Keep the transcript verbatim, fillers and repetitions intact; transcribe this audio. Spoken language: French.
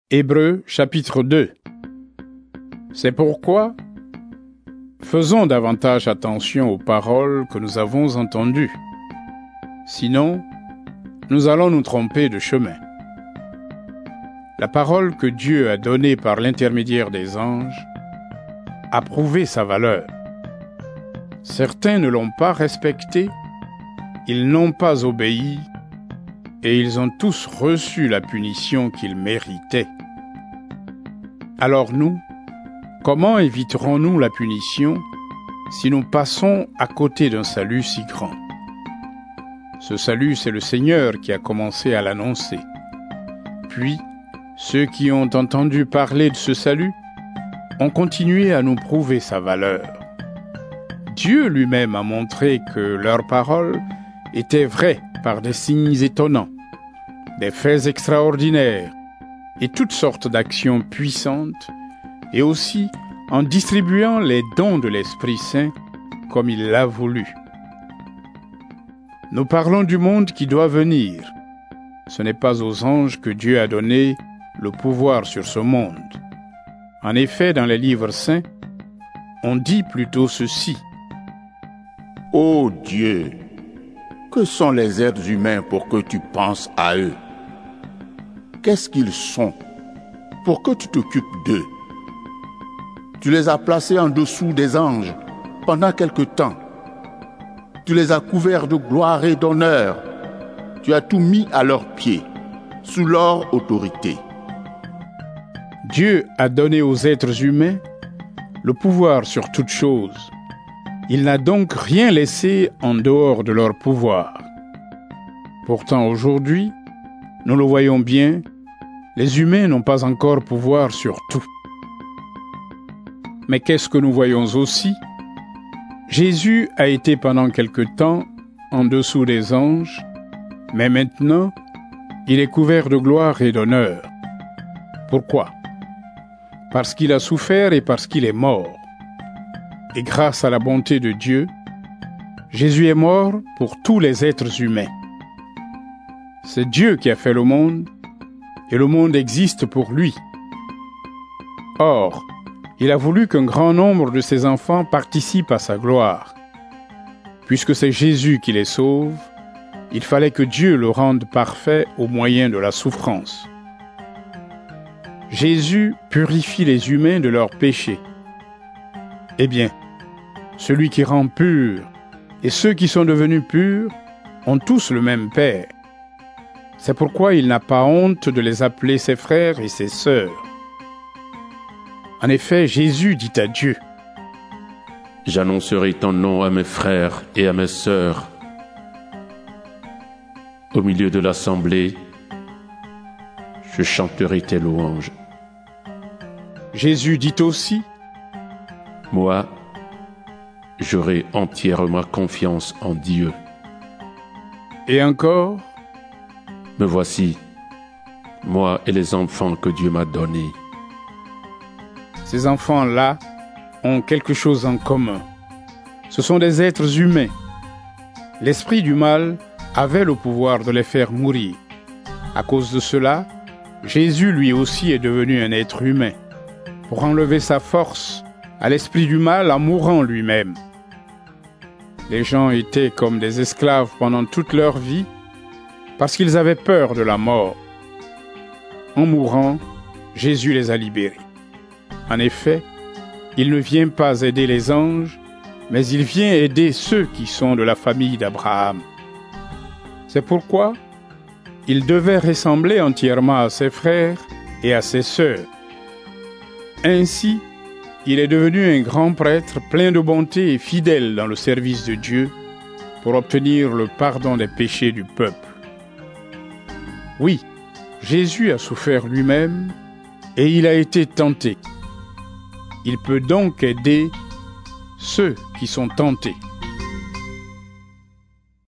Hébreux chapitre deux. C'est pourquoi, faisons davantage attention aux paroles que nous avons entendues. Sinon, nous allons nous tromper de chemin. La parole que Dieu a donnée par l'intermédiaire des anges a prouvé sa valeur. Certains ne l'ont pas respectée, ils n'ont pas obéi, et ils ont tous reçu la punition qu'ils méritaient. Alors nous, comment éviterons-nous la punition si nous passons à côté d'un salut si grand? Ce salut, c'est le Seigneur qui a commencé à l'annoncer. Puis, ceux qui ont entendu parler de ce salut ont continué à nous prouver sa valeur. Dieu lui-même a montré que leurs paroles étaient vraies par des signes étonnants, des faits extraordinaires et toutes sortes d'actions puissantes, et aussi en distribuant les dons de l'Esprit Saint comme il l'a voulu. Nous parlons du monde qui doit venir. Ce n'est pas aux anges que Dieu a donné le pouvoir sur ce monde. En effet, dans les livres saints, on dit plutôt ceci. Ô Dieu, que sont les êtres humains pour que tu penses à eux? Qu'est-ce qu'ils sont pour que tu t'occupes d'eux? Tu les as placés en dessous des anges pendant quelque temps. Tu les as couverts de gloire et d'honneur. Tu as tout mis à leurs pieds, sous leur autorité. Dieu a donné aux êtres humains le pouvoir sur toute chose. Il n'a donc rien laissé en dehors de leur pouvoir. Pourtant aujourd'hui, nous le voyons bien, les humains n'ont pas encore pouvoir sur tout. Mais qu'est-ce que nous voyons aussi? Jésus a été pendant quelque temps en dessous des anges, mais maintenant, il est couvert de gloire et d'honneur. Pourquoi? Parce qu'il a souffert et parce qu'il est mort. Et grâce à la bonté de Dieu, Jésus est mort pour tous les êtres humains. C'est Dieu qui a fait le monde, et le monde existe pour lui. Or, il a voulu qu'un grand nombre de ses enfants participent à sa gloire. Puisque c'est Jésus qui les sauve, il fallait que Dieu le rende parfait au moyen de la souffrance. Jésus purifie les humains de leurs péchés. Eh bien, celui qui rend pur et ceux qui sont devenus purs ont tous le même Père. C'est pourquoi il n'a pas honte de les appeler ses frères et ses sœurs. En effet, Jésus dit à Dieu, « J'annoncerai ton nom à mes frères et à mes sœurs. Au milieu de l'assemblée, je chanterai tes louanges. » Jésus dit aussi, « Moi, j'aurai entièrement confiance en Dieu. » Et encore, « Me voici, moi et les enfants que Dieu m'a donnés. » Ces enfants-là ont quelque chose en commun. Ce sont des êtres humains. L'esprit du mal avait le pouvoir de les faire mourir. À cause de cela, Jésus lui aussi est devenu un être humain, pour enlever sa force à l'esprit du mal en mourant lui-même. Les gens étaient comme des esclaves pendant toute leur vie, parce qu'ils avaient peur de la mort. En mourant, Jésus les a libérés. En effet, il ne vient pas aider les anges, mais il vient aider ceux qui sont de la famille d'Abraham. C'est pourquoi il devait ressembler entièrement à ses frères et à ses sœurs. Ainsi, il est devenu un grand prêtre plein de bonté et fidèle dans le service de Dieu pour obtenir le pardon des péchés du peuple. Oui, Jésus a souffert lui-même et il a été tenté. Il peut donc aider ceux qui sont tentés.